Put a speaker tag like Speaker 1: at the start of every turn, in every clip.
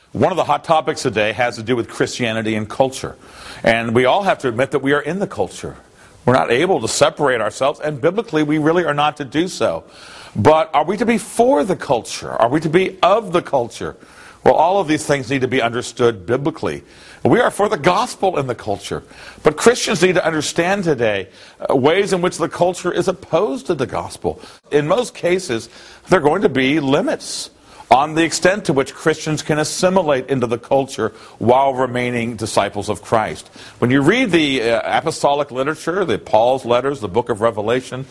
Speaker 1: One of the hot topics today has to do with Christianity and culture. And we all have to admit that we are in the culture. We're not able to separate ourselves, and biblically we really are not to do so. But are we to be for the culture? Are we to be of the culture? Well, all of these things need to be understood biblically. We are for the gospel in the culture. But Christians need to understand today ways in which the culture is opposed to the gospel. In most cases, there are going to be limits on the extent to which Christians can assimilate into the culture while remaining disciples of Christ. When you read the apostolic literature, the Paul's letters, the book of Revelation,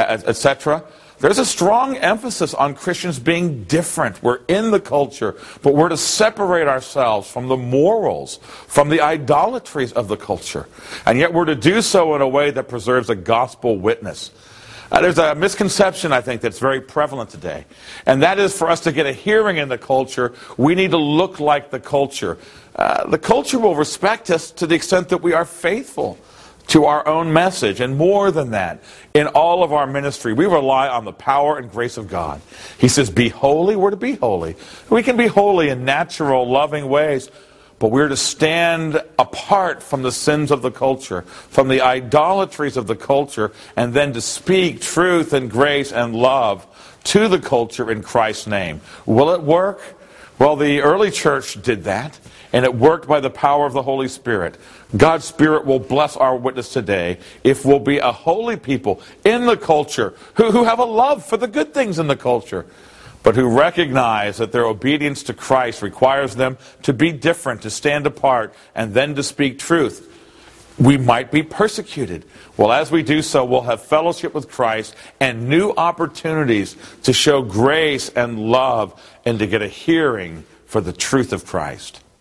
Speaker 1: etc., there's a strong emphasis on Christians being different. We're in the culture, but we're to separate ourselves from the morals, from the idolatries of the culture. And yet we're to do so in a way that preserves a gospel witness. There's a misconception, I think, that's very prevalent today. And that is, for us to get a hearing in the culture, we need to look like the culture. The culture will respect us to the extent that we are faithful to our own message. And more than that, in all of our ministry, we rely on the power and grace of God. He says, be holy, we're to be holy. We can be holy in natural, loving ways, but we're to stand apart from the sins of the culture, from the idolatries of the culture, and then to speak truth and grace and love to the culture in Christ's name. Will it work? Well, the early church did that, and it worked by the power of the Holy Spirit. God's Spirit will bless our witness today if we'll be a holy people in the culture who have a love for the good things in the culture, but who recognize that their obedience to Christ requires them to be different, to stand apart, and then to speak truth. We might be persecuted. Well, as we do so, we'll have fellowship with Christ and new opportunities to show grace and love and to get a hearing for the truth of Christ.